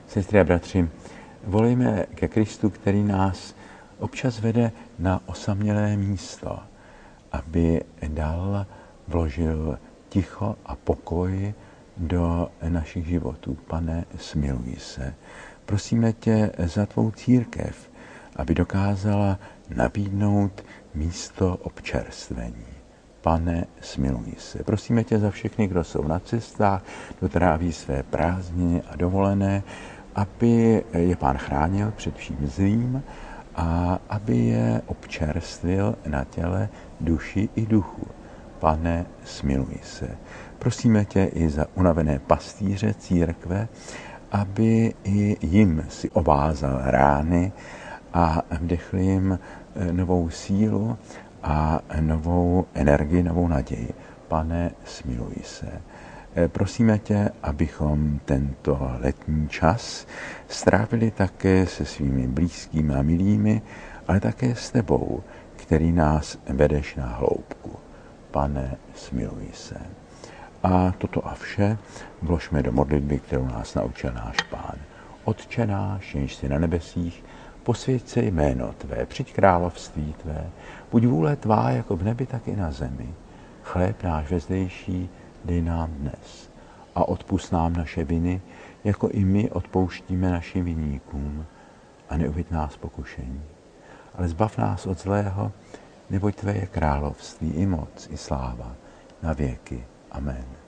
Sestry a bratři, volejme ke Kristu, který nás občas vede na osamělé místo, aby vložil ticho a pokoj do našich životů. Pane, smiluj se. Prosíme tě za tvou církev, aby dokázala nabídnout místo občerstvení. Pane, smiluj se. Prosíme tě za všechny, kdo jsou na cestách, kdo tráví své prázdniny a dovolené, aby je Pán chránil před vším zlým a aby je občerstvil na těle, duši i duchu. Pane, smiluj se. Prosíme tě i za unavené pastýře církve, aby i jim si ovázal rány a vdechl jim novou sílu a novou energii, novou naději. Pane, smiluj se. Prosíme tě, abychom tento letní čas strávili také se svými blízkými a milými, ale také s tebou, který nás vedeš na hloubku. Pane, smiluj se. A toto a vše vložme do modlitby, kterou nás naučil náš Pán. Otče náš, jenž jsi na nebesích, posvěť se jméno tvé, přijď království tvé, buď vůle tvá jako v nebi, tak i na zemi. Chléb náš vezdejší dej nám dnes a odpusť nám naše viny, jako i my odpouštíme našim viníkům. A neuveď nás pokušení, ale zbav nás od zlého, neboť tvé je království i moc, i sláva, na věky. Amen.